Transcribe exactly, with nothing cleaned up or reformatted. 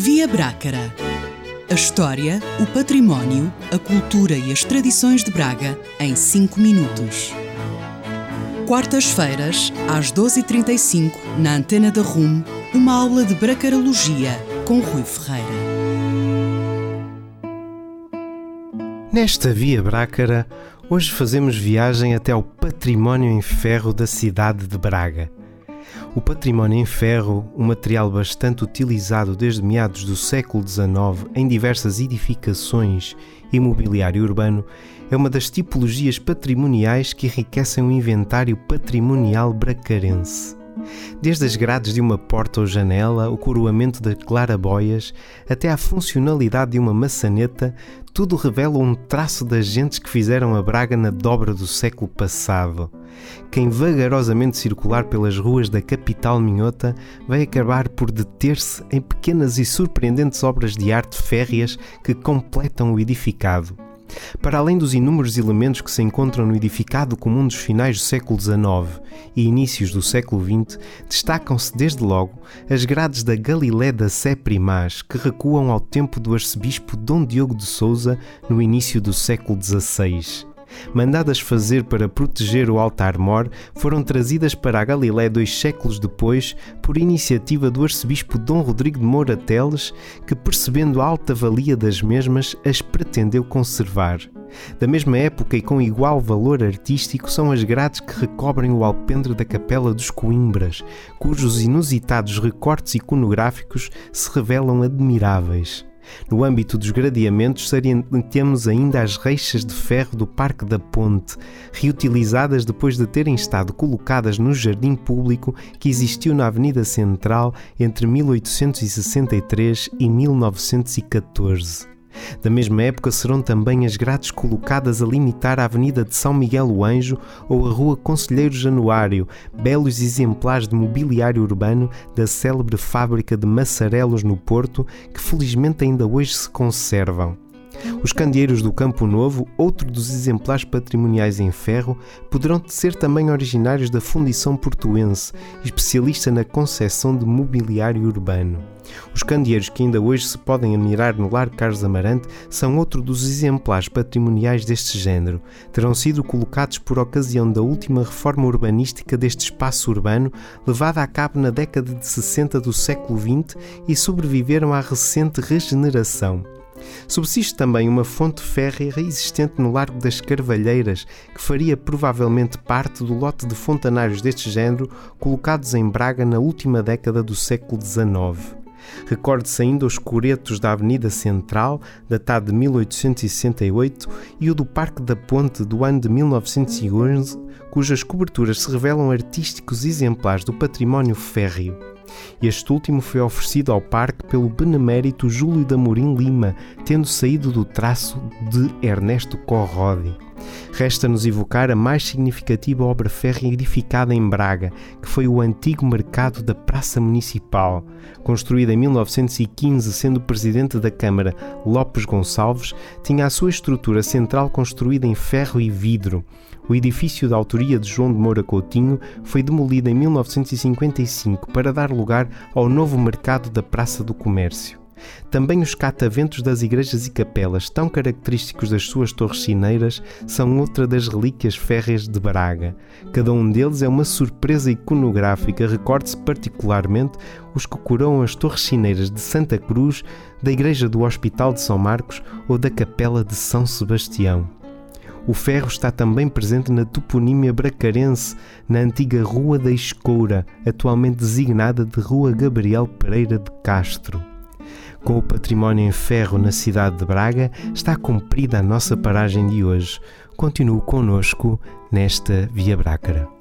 Via Brácara. A história, o património, a cultura e as tradições de Braga em cinco minutos. Quartas-feiras, às doze e trinta e cinco, na Antena da R U M, uma aula de bracarologia com Rui Ferreira. Nesta Via Brácara, hoje fazemos viagem até ao património em ferro da cidade de Braga. O património em ferro, um material bastante utilizado desde meados do século dezenove em diversas edificações e mobiliário urbano, é uma das tipologias patrimoniais que enriquecem o inventário patrimonial bracarense. Desde as grades de uma porta ou janela, o coroamento de claraboias, até à funcionalidade de uma maçaneta, tudo revela um traço das gentes que fizeram a Braga na dobra do século passado. Quem vagarosamente circular pelas ruas da capital minhota vai acabar por deter-se em pequenas e surpreendentes obras de arte férreas que completam o edificado. Para além dos inúmeros elementos que se encontram no edificado comum dos finais do século dezenove e inícios do século vinte, destacam-se desde logo as grades da Galilé da Sé Primaz, que recuam ao tempo do arcebispo Dom Diogo de Sousa no início do século dezasseis. Mandadas fazer para proteger o altar-mor, foram trazidas para a Galilé dois séculos depois por iniciativa do arcebispo Dom Rodrigo de Moura Teles, que, percebendo a alta valia das mesmas, as pretendeu conservar. Da mesma época e com igual valor artístico são as grades que recobrem o alpendre da Capela dos Coimbras, cujos inusitados recortes iconográficos se revelam admiráveis. No âmbito dos gradeamentos, salientemos ainda as reixas de ferro do Parque da Ponte, reutilizadas depois de terem estado colocadas no jardim público que existiu na Avenida Central entre mil oitocentos e sessenta e três e mil novecentos e catorze. Da mesma época serão também as grades colocadas a limitar a Avenida de São Miguel o Anjo ou a Rua Conselheiro Januário, belos exemplares de mobiliário urbano da célebre fábrica de Massarelos no Porto, que felizmente ainda hoje se conservam. Os candeeiros do Campo Novo, outro dos exemplares patrimoniais em ferro, poderão ser também originários da Fundição Portuense, especialista na concepção de mobiliário urbano. Os candeeiros que ainda hoje se podem admirar no Largo Carlos Amarante são outro dos exemplares patrimoniais deste género. Terão sido colocados por ocasião da última reforma urbanística deste espaço urbano, levada a cabo na década de sessenta do século vinte, e sobreviveram à recente regeneração. Subsiste também uma fonte férrea existente no Largo das Carvalheiras, que faria provavelmente parte do lote de fontanários deste género colocados em Braga na última década do século dezenove. Recorde-se ainda os coretos da Avenida Central, datado de mil oitocentos e sessenta e oito, e o do Parque da Ponte, do ano de mil novecentos e onze, cujas coberturas se revelam artísticos exemplares do património férreo. Este último foi oferecido ao parque pelo benemérito Júlio de Amorim Lima, tendo saído do traço de Ernesto Corrodi. Resta-nos evocar a mais significativa obra férrea edificada em Braga, que foi o antigo mercado da Praça Municipal. Construída em mil novecentos e quinze, sendo presidente da Câmara Lopes Gonçalves, tinha a sua estrutura central construída em ferro e vidro. O edifício da autoria de João de Moura Coutinho foi demolido em mil novecentos e cinquenta e cinco para dar lugar ao novo mercado da Praça do Comércio. Também os cataventos das igrejas e capelas, tão característicos das suas torres sineiras, são outra das relíquias férreas de Braga. Cada um deles é uma surpresa iconográfica. Recorde-se particularmente os que coroam as torres sineiras de Santa Cruz, da igreja do Hospital de São Marcos ou da Capela de São Sebastião. O ferro está também presente na toponímia bracarense, na antiga Rua da Escoura, atualmente designada de Rua Gabriel Pereira de Castro. Com o património em ferro na cidade de Braga, está cumprida a nossa paragem de hoje. Continue connosco nesta Via Brácara.